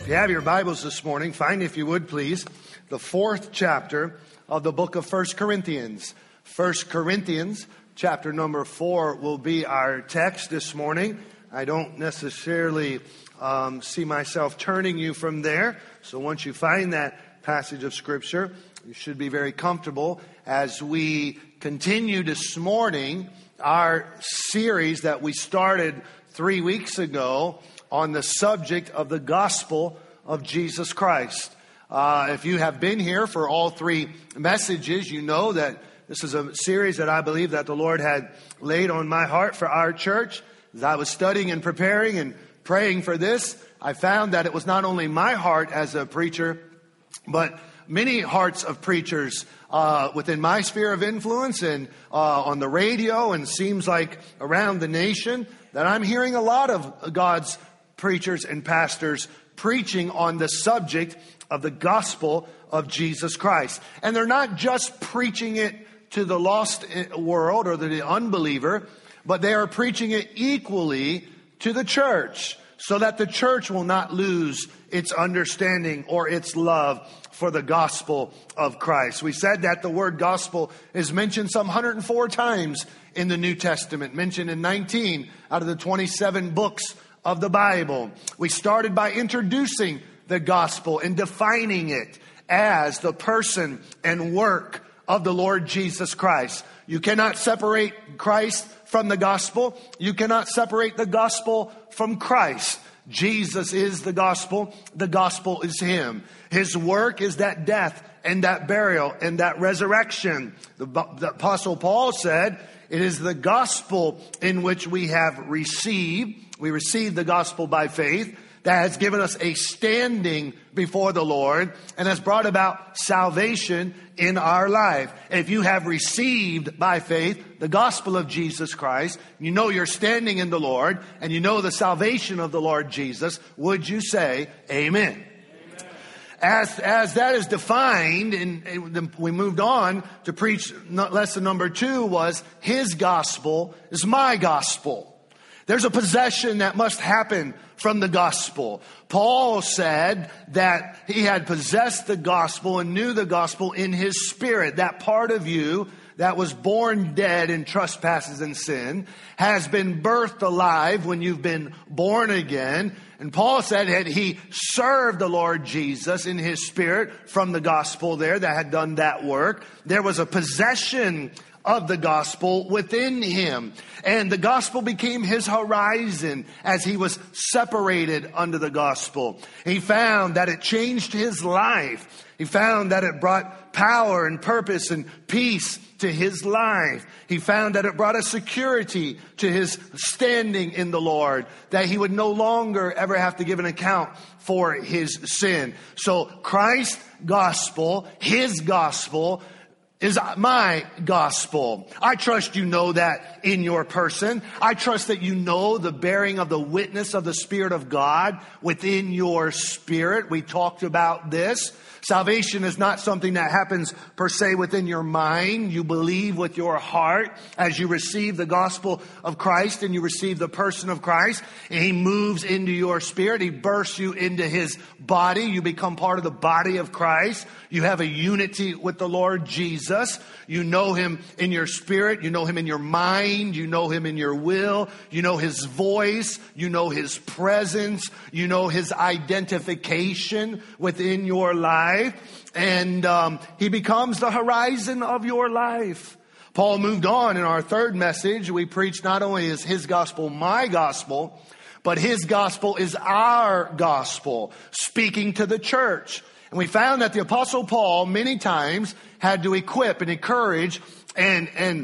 you have your Bibles this morning, find, if you would please, the 4th chapter of the book of 1 Corinthians. 1 Corinthians chapter number 4 will be our text this morning. I don't necessarily see myself turning you from there. So once you find that passage of Scripture, you should be very comfortable as we continue this morning our series that we started 3 weeks ago on the subject of the gospel of Jesus Christ. If you have been here for all 3 messages, you know that this is a series that I believe that the Lord had laid on my heart for our church. As I was studying and preparing and praying for this, I found that it was not only my heart as a preacher, but many hearts of preachers within my sphere of influence and on the radio, and seems like around the nation, that I'm hearing a lot of God's preachers and pastors preaching on the subject of the gospel of Jesus Christ. And they're not just preaching it to the lost world or the unbeliever, but they are preaching it equally to the church, so that the church will not lose its understanding or its love for the gospel of Christ. We said that the word gospel is mentioned some 104 times in the New Testament, mentioned in 19 out of the 27 books of the Bible. We started by introducing the gospel and defining it as the person and work of the Lord Jesus Christ. You cannot separate Christ from the gospel. You cannot separate the gospel from Christ. Jesus is the gospel. The gospel is Him. His work is that death and that burial and that resurrection. The Apostle Paul said, it is the gospel in which we have received. We receive the gospel by faith. That has given us a standing before the Lord and has brought about salvation in our life. If you have received by faith the gospel of Jesus Christ, you know you're standing in the Lord, and you know the salvation of the Lord Jesus, would you say amen? As that is defined, and we moved on to preach lesson number 2 was His gospel is my gospel. There's a possession that must happen from the gospel. Paul said that he had possessed the gospel and knew the gospel in his spirit. That part of you that was born dead in trespasses and sin has been birthed alive when you've been born again. And Paul said that he served the Lord Jesus in his spirit from the gospel there that had done that work. There was a possession of the gospel within him. And the gospel became his horizon as he was separated under the gospel. He found that it changed his life. He found that it brought power and purpose and peace to his life. He found that it brought a security to his standing in the Lord, that he would no longer ever have to give an account for his sin. So Christ's gospel, His gospel, is my gospel. I trust you know that in your person. I trust that you know the bearing of the witness of the Spirit of God within your spirit. We talked about this. Salvation is not something that happens per se within your mind. You believe with your heart as you receive the gospel of Christ and you receive the person of Christ, and He moves into your spirit. He bursts you into His body. You become part of the body of Christ. You have a unity with the Lord Jesus. You know Him in your spirit. You know Him in your mind. You know Him in your will. You know His voice. You know His presence. You know His identification within your life. And He becomes the horizon of your life. Paul moved on in our 3rd message. We preached not only is His gospel my gospel, but His gospel is our gospel, speaking to the church. And we found that the Apostle Paul many times had to equip and encourage and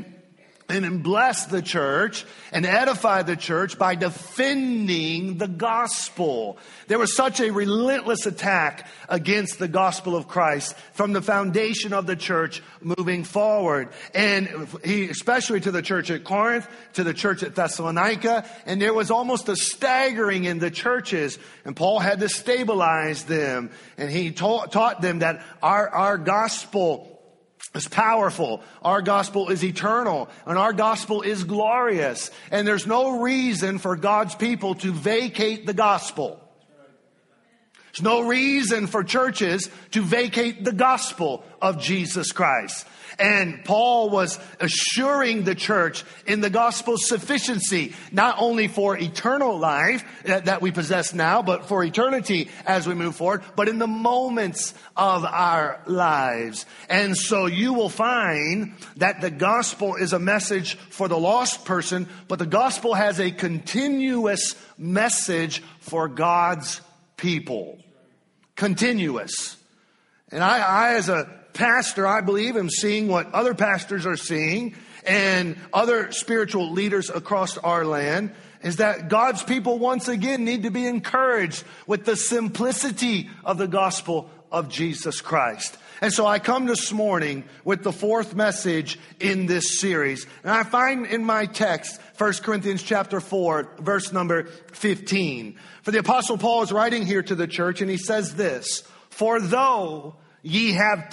bless the church and edify the church by defending the gospel. There was such a relentless attack against the gospel of Christ from the foundation of the church moving forward. And he, especially to the church at Corinth, to the church at Thessalonica, and there was almost a staggering in the churches. And Paul had to stabilize them. And he taught them that our gospel is powerful. Our gospel is eternal, and our gospel is glorious. And there's no reason for God's people to vacate the gospel. There's no reason for churches to vacate the gospel of Jesus Christ. And Paul was assuring the church in the gospel's sufficiency, not only for eternal life that we possess now, but for eternity as we move forward, but in the moments of our lives. And so you will find that the gospel is a message for the lost person, but the gospel has a continuous message for God's people. Continuous. And I as a pastor, I believe, am seeing what other pastors are seeing and other spiritual leaders across our land, is that God's people once again need to be encouraged with the simplicity of the gospel of Jesus Christ. And so I come this morning with the fourth message in this series. And I find in my text, 1 Corinthians chapter 4, verse number 15. For the Apostle Paul is writing here to the church, and he says this: "For though ye have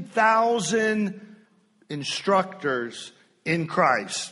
10,000 instructors in Christ,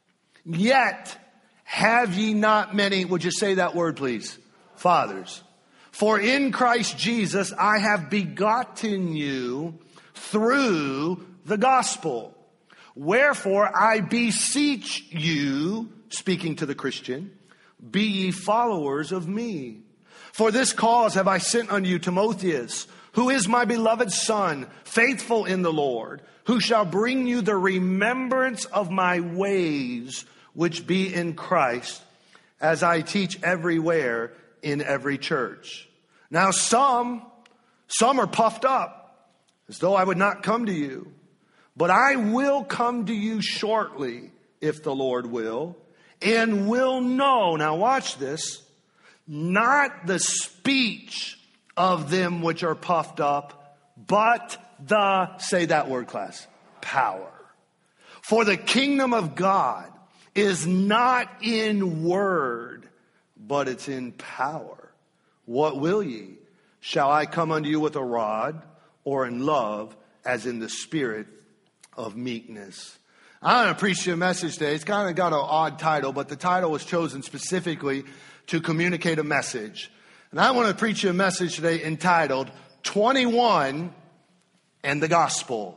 yet have ye not many," would you say that word please? "Fathers. For in Christ Jesus I have begotten you through the gospel. Wherefore I beseech you," speaking to the Christian, "be ye followers of me. For this cause have I sent unto you Timotheus, who is my beloved son, faithful in the Lord, who shall bring you the remembrance of my ways, which be in Christ, as I teach everywhere in every church. Now some are puffed up, as though I would not come to you. But I will come to you shortly, if the Lord will, and will know," now watch this, "not the speech of them which are puffed up, but the," say that word class, "power. For the kingdom of God is not in word, but it's in power. What will ye? Shall I come unto you with a rod, or in love, as in the spirit of meekness?" I'm going to preach you a message today. It's kind of got an odd title, but the title was chosen specifically to communicate a message. And I want to preach you a message today entitled 21 and the Gospel.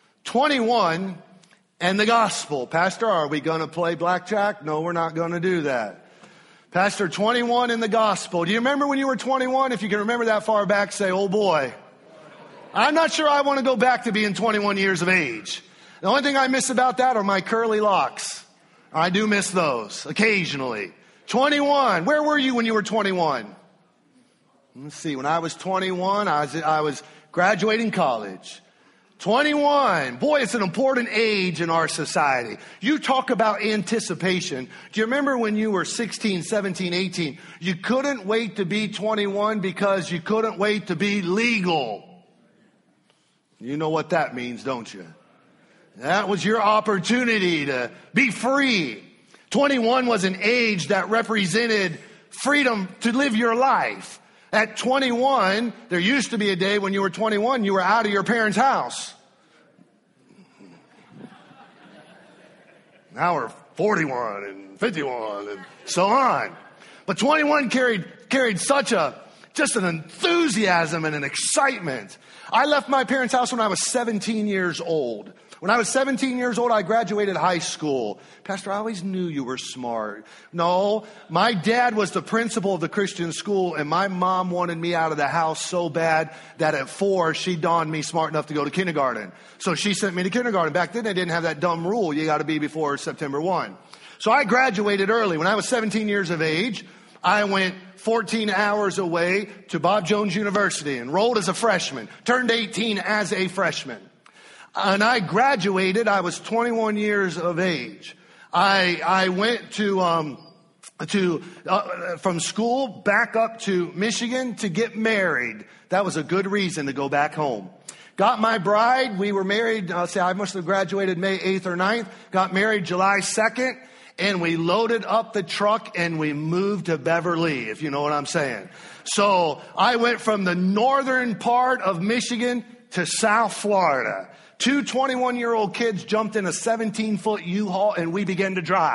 21 and the Gospel. Pastor, are we going to play blackjack? No, we're not going to do that. Pastor, 21 in the Gospel. Do you remember when you were 21? If you can remember that far back, say, "Oh boy." I'm not sure I want to go back to being 21 years of age. The only thing I miss about that are my curly locks. I do miss those occasionally. 21. Where were you when you were 21? Let's see. When I was 21, I was graduating college. 21. Boy, it's an important age in our society. You talk about anticipation. Do you remember when you were 16, 17, 18? You couldn't wait to be 21 because you couldn't wait to be legal. You know what that means, don't you? That was your opportunity to be free. 21 was an age that represented freedom to live your life. At 21, there used to be a day when you were 21, you were out of your parents' house. Now we're 41 and 51 and so on. But 21 carried just an enthusiasm and an excitement. I left my parents' house when I was 17 years old. When I was 17 years old, I graduated high school. Pastor, I always knew you were smart. No, my dad was the principal of the Christian school, and my mom wanted me out of the house so bad that at 4, she donned me smart enough to go to kindergarten. So she sent me to kindergarten. Back then, they didn't have that dumb rule. You got to be before September 1. So I graduated early. When I was 17 years of age, I went 14 hours away to Bob Jones University, enrolled as a freshman, turned 18 as a freshman. And I graduated. I was 21 years of age. I went from school back up to Michigan to get married. That was a good reason to go back home. Got my bride. We were married. I must have graduated May 8th or 9th. Got married July 2nd. And we loaded up the truck and we moved to Beverly, if you know what I'm saying. So I went from the northern part of Michigan to South Florida. 2 21-year-old kids jumped in a 17-foot U-Haul and we began to drive.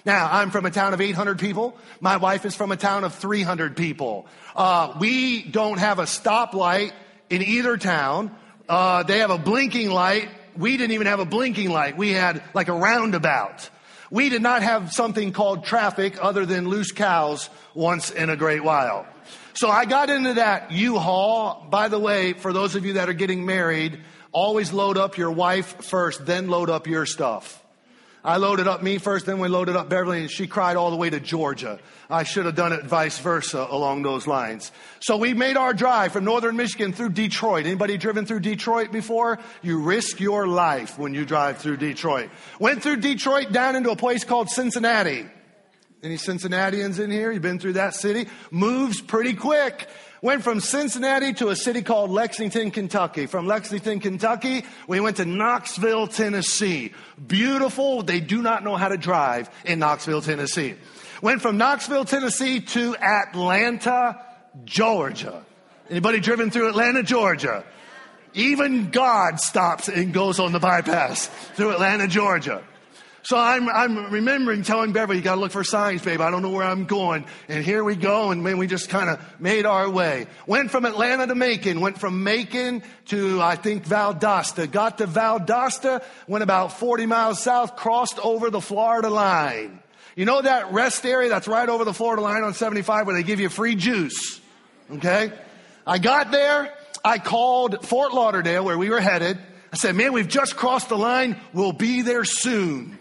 Now, I'm from a town of 800 people. My wife is from a town of 300 people. We don't have a stoplight in either town. They have a blinking light. We didn't even have a blinking light. We had like a roundabout. We did not have something called traffic other than loose cows once in a great while. So I got into that U-Haul. By the way, for those of you that are getting married, always load up your wife first, then load up your stuff. I loaded up me first, then we loaded up Beverly, and she cried all the way to Georgia. I should have done it vice versa along those lines. So we made our drive from northern Michigan through Detroit. Anybody driven through Detroit before? You risk your life when you drive through Detroit. Went through Detroit down into a place called Cincinnati. Any Cincinnatians in here? You've been through that city? Moves pretty quick. Went from Cincinnati to a city called Lexington, Kentucky. From Lexington, Kentucky, we went to Knoxville, Tennessee. Beautiful. They do not know how to drive in Knoxville, Tennessee. Went from Knoxville, Tennessee to Atlanta, Georgia. Anybody driven through Atlanta, Georgia? Even God stops and goes on the bypass through Atlanta, Georgia. So I'm remembering telling Beverly, you got to look for signs, babe. I don't know where I'm going. And here we go. And man, we just kind of made our way. Went from Atlanta to Macon. Went from Macon to, I think, Valdosta. Got to Valdosta. Went about 40 miles south. Crossed over the Florida line. You know that rest area that's right over the Florida line on 75 where they give you free juice? Okay. I got there. I called Fort Lauderdale where we were headed. I said, man, we've just crossed the line. We'll be there soon.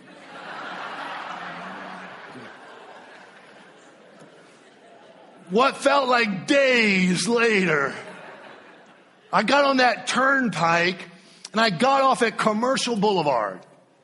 What felt like days later, I got on that turnpike and I got off at Commercial Boulevard.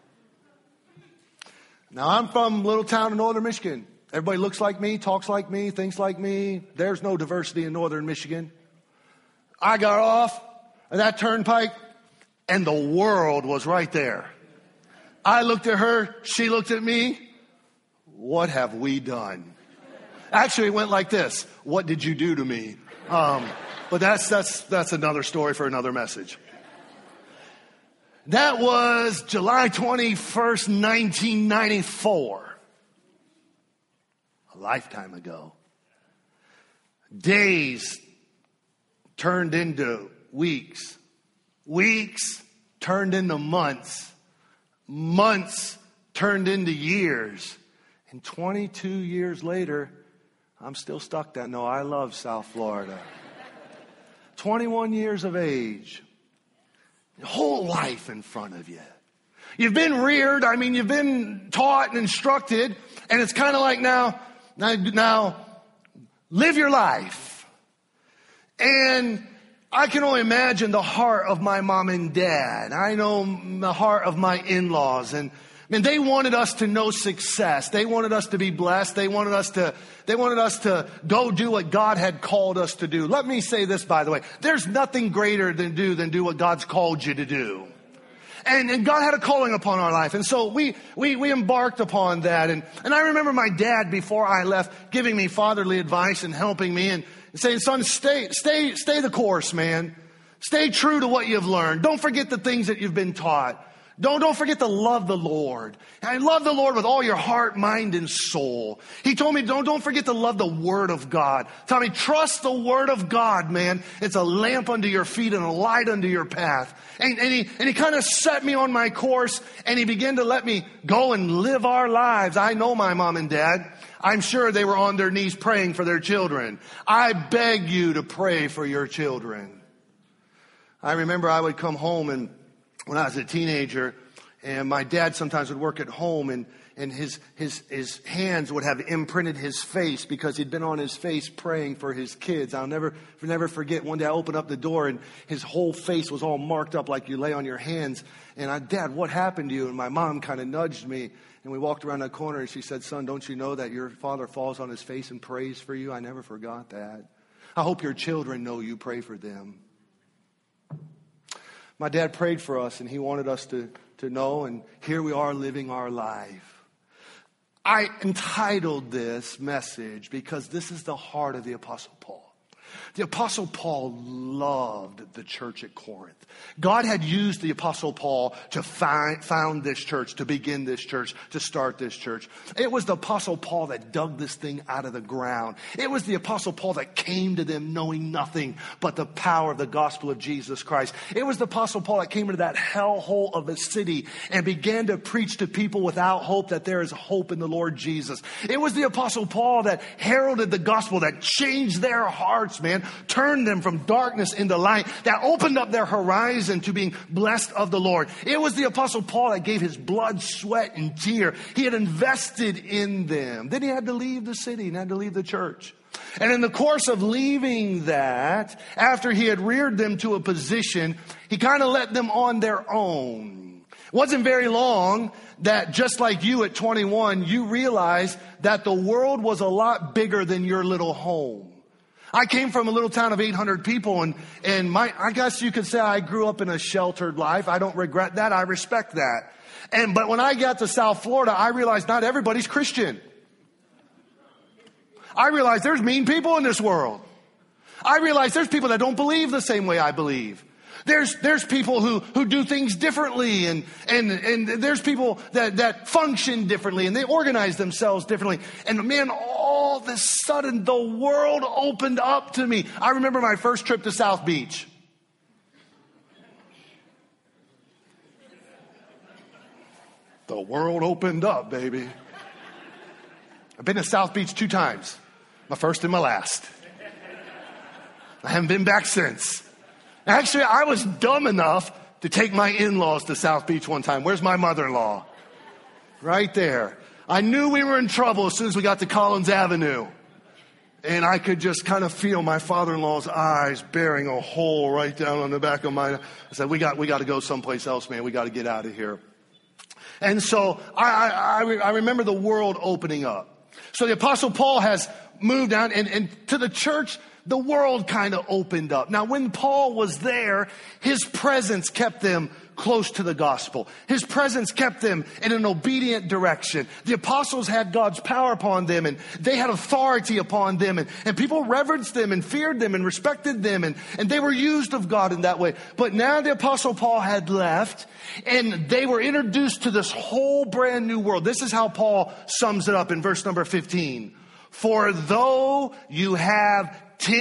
Now, I'm from a little town in northern Michigan. Everybody looks like me, talks like me, thinks like me. There's no diversity in northern Michigan. I got off at that turnpike and the world was right there. I looked at her, she looked at me. What have we done? Actually, it went like this. What did you do to me? But that's another story for another message. That was July 21st, 1994. A lifetime ago. Days turned into weeks. Weeks turned into months. Months turned into years. And 22 years later, I'm still stuck there. No, I love South Florida. 21 years of age. Your whole life in front of you. You've been reared. I mean, you've been taught and instructed. And it's kind of like now, live your life. And I can only imagine the heart of my mom and dad. I know the heart of my in-laws. And man, they wanted us to know success. They wanted us to be blessed. They wanted us to go do what God had called us to do. Let me say this, by the way. There's nothing greater than do what God's called you to do. And God had a calling upon our life. And so we embarked upon that. And I remember my dad, before I left, giving me fatherly advice and helping me and saying, son, stay the course, man. Stay true to what you've learned. Don't forget the things that you've been taught. Don't forget to love the Lord. And love the Lord with all your heart, mind, and soul. He told me, don't forget to love the Word of God. Tell me, trust the Word of God, man. It's a lamp unto your feet and a light unto your path. And he kind of set me on my course, and he began to let me go and live our lives. I know my mom and dad. I'm sure they were on their knees praying for their children. I beg you to pray for your children. I remember I would come home and when I was a teenager, and my dad sometimes would work at home, and his hands would have imprinted his face because he'd been on his face praying for his kids. I'll never forget, one day I opened up the door and his whole face was all marked up like you lay on your hands. And Dad, what happened to you? And my mom kind of nudged me, and we walked around that corner, and she said, son, don't you know that your father falls on his face and prays for you? I never forgot that. I hope your children know you pray for them. My dad prayed for us, and he wanted us to know, and here we are living our life. I entitled this message because this is the heart of the Apostle Paul. The Apostle Paul loved the church at Corinth. God had used the Apostle Paul to found this church, to begin this church, to start this church. It was the Apostle Paul that dug this thing out of the ground. It was the Apostle Paul that came to them knowing nothing but the power of the gospel of Jesus Christ. It was the Apostle Paul that came into that hellhole of a city and began to preach to people without hope that there is hope in the Lord Jesus. It was the Apostle Paul that heralded the gospel, that changed their hearts, man, turned them from darkness into light, that opened up their horizon to being blessed of the Lord. It was the Apostle Paul that gave his blood, sweat, and tear. He had invested in them. Then he had to leave the city and had to leave the church. And in the course of leaving that, after he had reared them to a position, he kind of let them on their own. It wasn't very long that, just like you at 21, you realized that the world was a lot bigger than your little home. I came from a little town of 800 people, and I guess you could say I grew up in a sheltered life. I don't regret that. I respect that. But when I got to South Florida, I realized not everybody's Christian. I realized there's mean people in this world. I realized there's people that don't believe the same way I believe. There's people who do things differently, and there's people that function differently, and they organize themselves differently. And man, all of a sudden the world opened up to me. I remember my first trip to South Beach. The world opened up, baby. I've been to South Beach 2 times. My first and my last. I haven't been back since. Actually, I was dumb enough to take my in-laws to South Beach one time. Where's my mother-in-law? Right there. I knew we were in trouble as soon as we got to Collins Avenue. And I could just kind of feel my father-in-law's eyes bearing a hole right down on the back of my... I said, we got to go someplace else, man. We got to get out of here. And so I remember the world opening up. So the Apostle Paul has moved down, and to the church, the world kind of opened up. Now, when Paul was there, his presence kept them close to the gospel. His presence kept them in an obedient direction. The apostles had God's power upon them, and they had authority upon them, and people reverenced them and feared them and respected them, and they were used of God in that way. But now the Apostle Paul had left, and they were introduced to this whole brand new world. This is how Paul sums it up in verse number 15. For though you have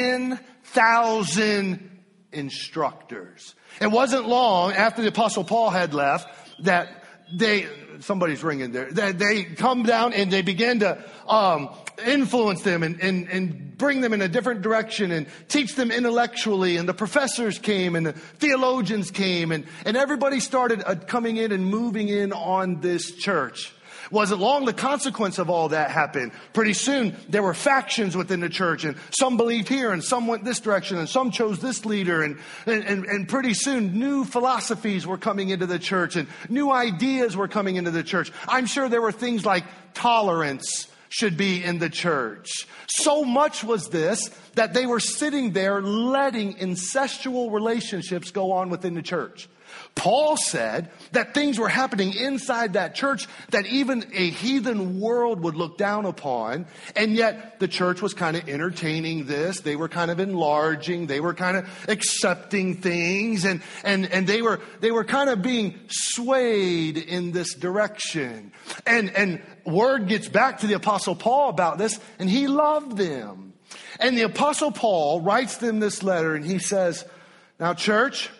10,000 instructors. It wasn't long after the Apostle Paul had left that somebody's ringing there, that they come down and they begin to influence them and bring them in a different direction and teach them intellectually. And the professors came and the theologians came and everybody started coming in and moving in on this church. Wasn't long the consequence of all that happened. Pretty soon there were factions within the church, and some believed here and some went this direction and some chose this leader, and pretty soon new philosophies were coming into the church and new ideas were coming into the church. I'm sure there were things like tolerance should be in the church. So much was this that they were sitting there letting incestual relationships go on within the church. Paul said that things were happening inside that church that even a heathen world would look down upon. And yet the church was kind of entertaining this. They were kind of enlarging. They were kind of accepting things. And they were kind of being swayed in this direction. And word gets back to the Apostle Paul about this, and he loved them. And the Apostle Paul writes them this letter, and he says, now church,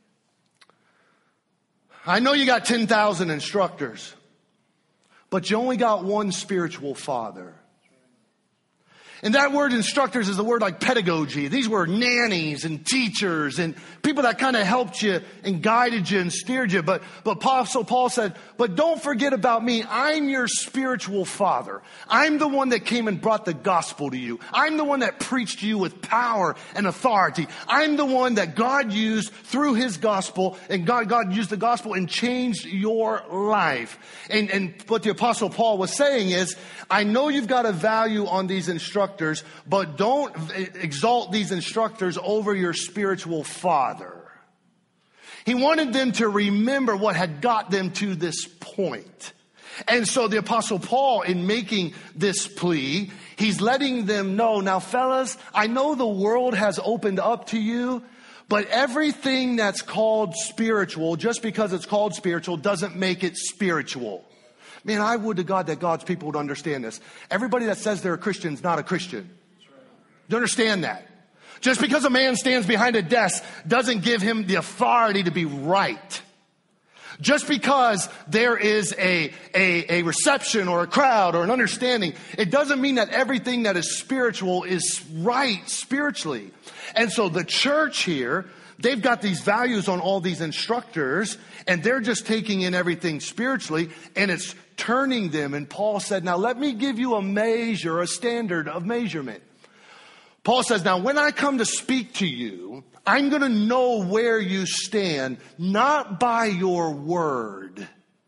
I know you got 10,000 instructors, but you only got one spiritual father. And that word instructors is a word like pedagogy. These were nannies and teachers and people that kind of helped you and guided you and steered you. But Apostle Paul said, but don't forget about me. I'm your spiritual father. I'm the one that came and brought the gospel to you. I'm the one that preached to you with power and authority. I'm the one that God used through his gospel, and God used the gospel and changed your life. And what the Apostle Paul was saying is, I know you've got a value on these instructors, but don't exalt these instructors over your spiritual father. He wanted them to remember what had got them to this point. And so the Apostle Paul, in making this plea, he's letting them know, now fellas, I know the world has opened up to you, but everything that's called spiritual, just because it's called spiritual, doesn't make it spiritual. Man, I would to God that God's people would understand this. Everybody that says they're a Christian is not a Christian. Do you understand that? Just because a man stands behind a desk doesn't give him the authority to be right. Just because there is a reception or a crowd or an understanding, it doesn't mean that everything that is spiritual is right spiritually. And so the church here, they've got these values on all these instructors, and they're just taking in everything spiritually, and it's turning them. And Paul said, now let me give you a measure, a standard of measurement. Paul says, now when I come to speak to you, I'm going to know where you stand, not by your word,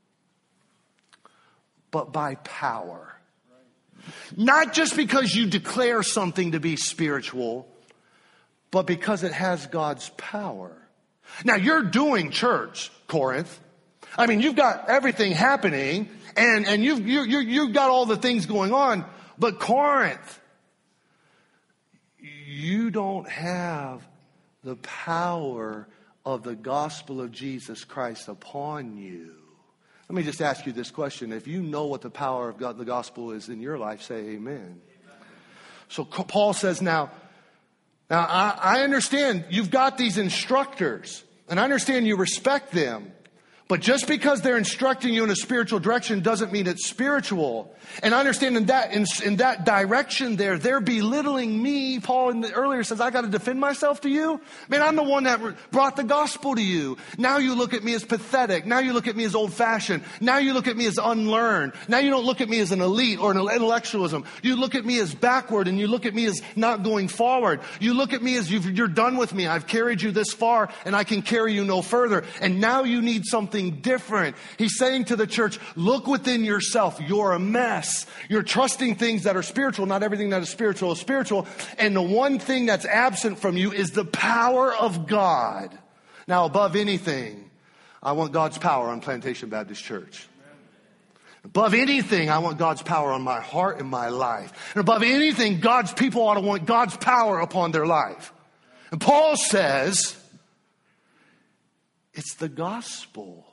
but by power. Not just because you declare something to be spiritual, but because it has God's power. Now you're doing church, Corinth. I mean, you've got everything happening, and you've got all the things going on, but Corinth, you don't have the power of the gospel of Jesus Christ upon you. Let me just ask you this question. If you know what the power of God, the gospel is in your life, say amen. So Paul says, now I understand you've got these instructors, and I understand you respect them. But just because they're instructing you in a spiritual direction doesn't mean it's spiritual. And I understand in that direction they're belittling me. Paul earlier says, I got to defend myself to you. Man, I'm the one that brought the gospel to you. Now you look at me as pathetic. Now you look at me as old-fashioned. Now you look at me as unlearned. Now you don't look at me as an elite or an intellectualism. You look at me as backward, and you look at me as not going forward. You look at me as you're done with me. I've carried you this far, and I can carry you no further. And now you need something different. He's saying to the church, look within yourself. You're a mess. You're trusting things that are spiritual. Not everything that is spiritual is spiritual. And the one thing that's absent from you is the power of God. Now, above anything, I want God's power on Plantation Baptist Church. Above anything, I want God's power on my heart and my life. And above anything, God's people ought to want God's power upon their life. And Paul says, it's the gospel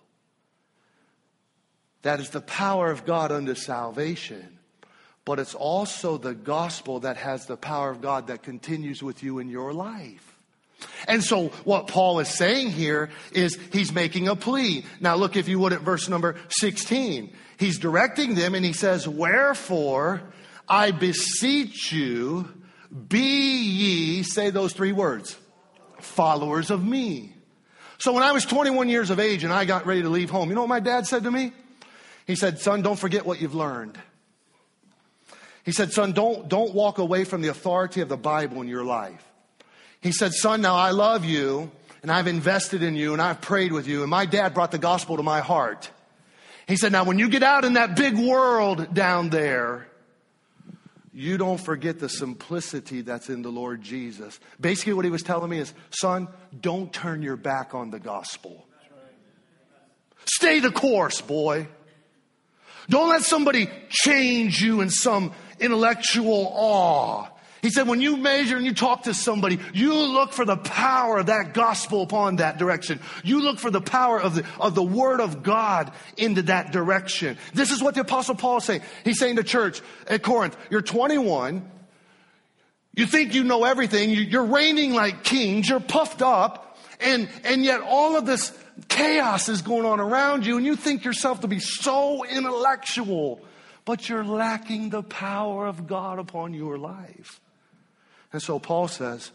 that is the power of God unto salvation. But it's also the gospel that has the power of God that continues with you in your life. And so what Paul is saying here is he's making a plea. Now look, if you would, at verse number 16. He's directing them, and he says, wherefore I beseech you, be ye, say those three words, followers of me. So when I was 21 years of age and I got ready to leave home, you know what my dad said to me? He said, son, don't forget what you've learned. He said, son, don't walk away from the authority of the Bible in your life. He said, son, now I love you, and I've invested in you, and I've prayed with you, and my dad brought the gospel to my heart. He said, now when you get out in that big world down there, you don't forget the simplicity that's in the Lord Jesus. Basically what he was telling me is, son, don't turn your back on the gospel. Stay the course, boy. Don't let somebody change you in some intellectual awe. He said, when you measure and you talk to somebody, you look for the power of that gospel upon that direction. You look for the power of the word of God into that direction. This is what the Apostle Paul is saying. He's saying to church at Corinth, you're 21. You think you know everything. You're reigning like kings. You're puffed up. And yet all of this chaos is going on around you, and you think yourself to be so intellectual, but you're lacking the power of God upon your life. And so Paul says,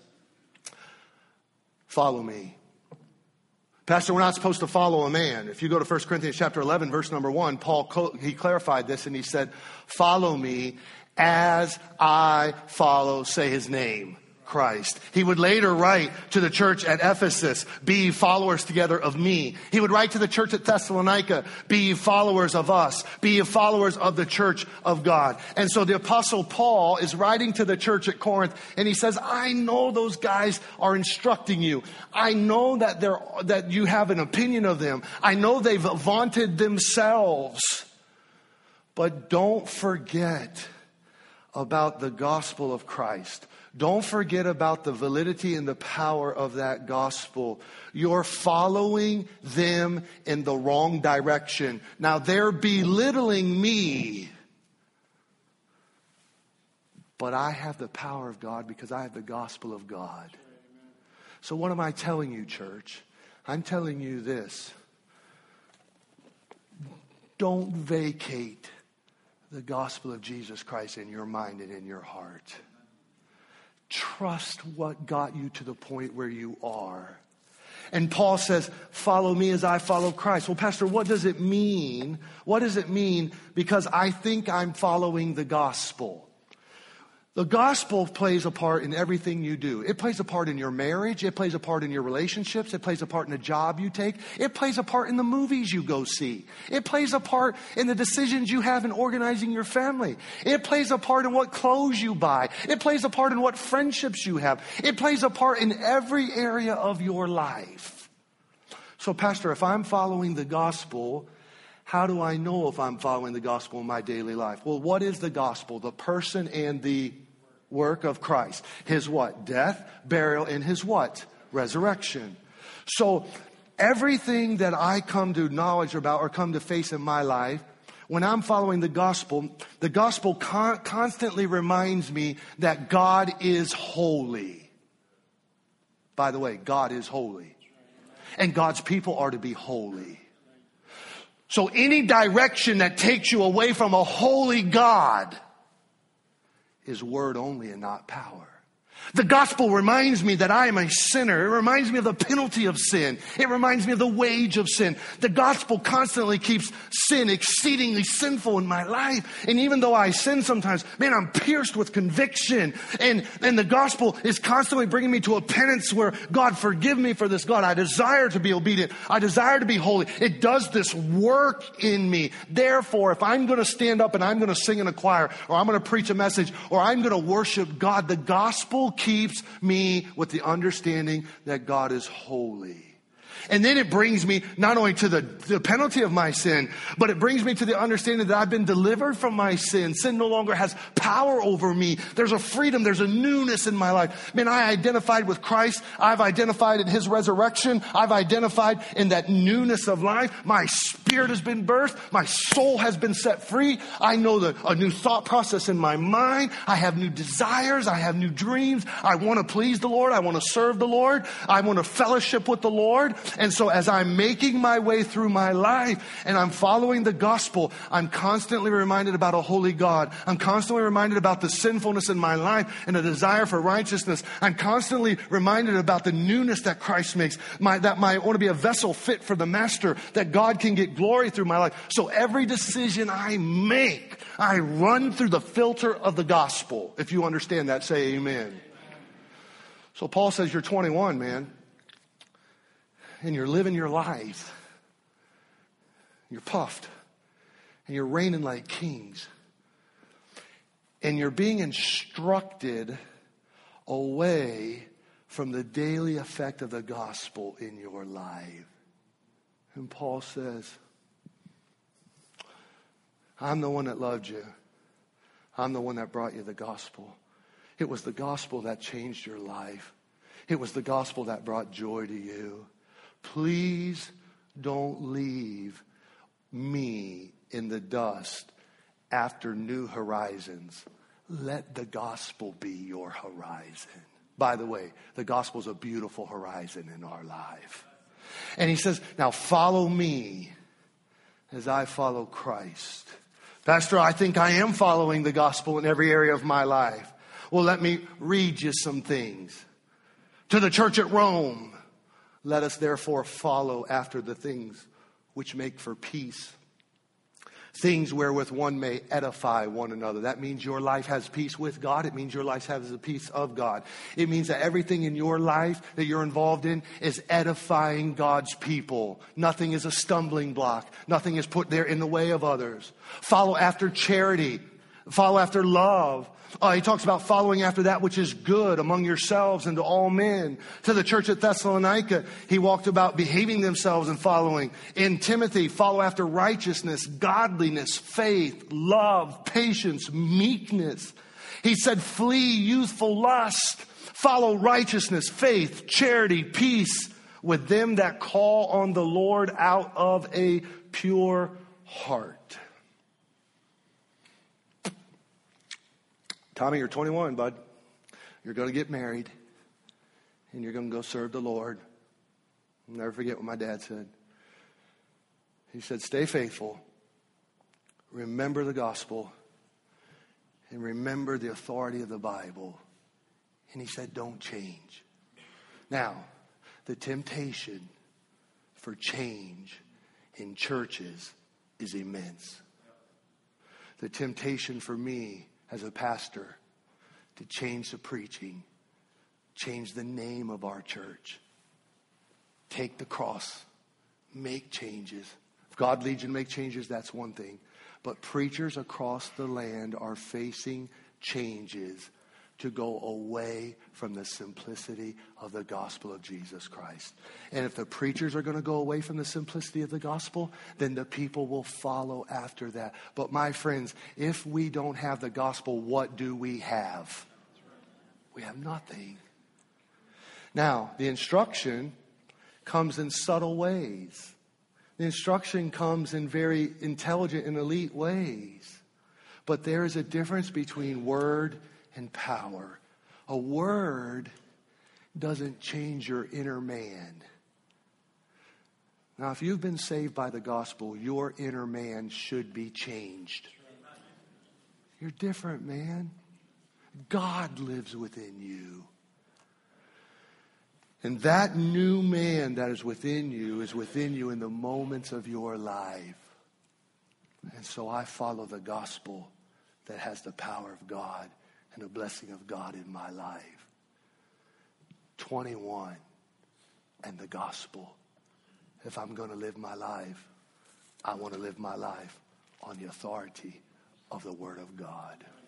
follow me. Pastor, we're not supposed to follow a man. If you go to 1 Corinthians chapter 11, verse number 1, Paul, he clarified this, and he said, follow me as I follow, say his name, Christ. He would later write to the church at Ephesus, be followers together of me. He would write to the church at Thessalonica, be followers of us, be followers of the church of God. And so the Apostle Paul is writing to the church at Corinth, and he says, I know those guys are instructing you. I know that you have an opinion of them. I know they've vaunted themselves. But don't forget about the gospel of Christ. Don't forget about the validity and the power of that gospel. You're following them in the wrong direction. Now, they're belittling me. But I have the power of God because I have the gospel of God. So what am I telling you, church? I'm telling you this. Don't vacate the gospel of Jesus Christ in your mind and in your heart. Trust what got you to the point where you are. And Paul says, follow me as I follow Christ. Well, Pastor, what does it mean? What does it mean? Because I think I'm following the gospel. The gospel plays a part in everything you do. It plays a part in your marriage. It plays a part in your relationships. It plays a part in the job you take. It plays a part in the movies you go see. It plays a part in the decisions you have in organizing your family. It plays a part in what clothes you buy. It plays a part in what friendships you have. It plays a part in every area of your life. So, Pastor, if I'm following the gospel, how do I know if I'm following the gospel in my daily life? Well, what is the gospel? The person and the work of Christ. His what? Death, burial, and his what? Resurrection. So everything that I come to knowledge about or come to face in my life, when I'm following the gospel constantly reminds me that God is holy. By the way, God is holy. And God's people are to be holy. So any direction that takes you away from a holy God is word only and not power. The gospel reminds me that I am a sinner. It reminds me of the penalty of sin. It reminds me of the wage of sin. The gospel constantly keeps sin exceedingly sinful in my life. And even though I sin sometimes, man, I'm pierced with conviction. And the gospel is constantly bringing me to a penance where, God, forgive me for this. God, I desire to be obedient. I desire to be holy. It does this work in me. Therefore, if I'm going to stand up and I'm going to sing in a choir, or I'm going to preach a message, or I'm going to worship God, the gospel keeps me with the understanding that God is holy. And then it brings me not only to the penalty of my sin, but it brings me to the understanding that I've been delivered from my sin. Sin no longer has power over me. There's a freedom. There's a newness in my life. Man, I identified with Christ. I've identified in his resurrection. I've identified in that newness of life. My spirit has been birthed. My soul has been set free. I know a new thought process in my mind. I have new desires. I have new dreams. I want to please the Lord. I want to serve the Lord. I want to fellowship with the Lord. And so as I'm making my way through my life and I'm following the gospel, I'm constantly reminded about a holy God. I'm constantly reminded about the sinfulness in my life and a desire for righteousness. I'm constantly reminded about the newness that Christ makes, that I want to be a vessel fit for the master, that God can get glory through my life. So every decision I make, I run through the filter of the gospel. If you understand that, say amen. So Paul says, you're 21, man. And you're living your life. You're puffed. And you're reigning like kings. And you're being instructed away from the daily effect of the gospel in your life. And Paul says, I'm the one that loved you. I'm the one that brought you the gospel. It was the gospel that changed your life. It was the gospel that brought joy to you. Please don't leave me in the dust after new horizons. Let the gospel be your horizon. By the way, the gospel is a beautiful horizon in our life. And he says, now follow me as I follow Christ. Pastor, I think I am following the gospel in every area of my life. Well, let me read you some things. To the church at Rome, let us therefore follow after the things which make for peace. Things wherewith one may edify one another. That means your life has peace with God. It means your life has the peace of God. It means that everything in your life that you're involved in is edifying God's people. Nothing is a stumbling block. Nothing is put there in the way of others. Follow after charity. Follow after love. He talks about following after that which is good among yourselves and to all men. To the church at Thessalonica, he walked about behaving themselves and following. In Timothy, follow after righteousness, godliness, faith, love, patience, meekness. He said, flee youthful lust. Follow righteousness, faith, charity, peace with them that call on the Lord out of a pure heart. Tommy, you're 21, bud. You're going to get married, and you're going to go serve the Lord. I'll never forget what my dad said. He said, stay faithful, remember the gospel, and remember the authority of the Bible. And he said, don't change. Now, the temptation for change in churches is immense. The temptation for me as a pastor to change the preaching, change the name of our church, take the cross, make changes. If God leads you to make changes, that's one thing. But preachers across the land are facing changes to go away from the simplicity of the gospel of Jesus Christ. And if the preachers are going to go away from the simplicity of the gospel, then the people will follow after that. But my friends, if we don't have the gospel, what do we have? We have nothing. Now, the instruction comes in subtle ways. The instruction comes in very intelligent and elite ways. But there is a difference between word and power. A word doesn't change your inner man. Now, if you've been saved by the gospel, your inner man should be changed. You're different, man. God lives within you. And that new man that is within you in the moments of your life. And so I follow the gospel that has the power of God and the blessing of God in my life. 21 and the gospel. If I'm going to live my life, I want to live my life on the authority of the Word of God.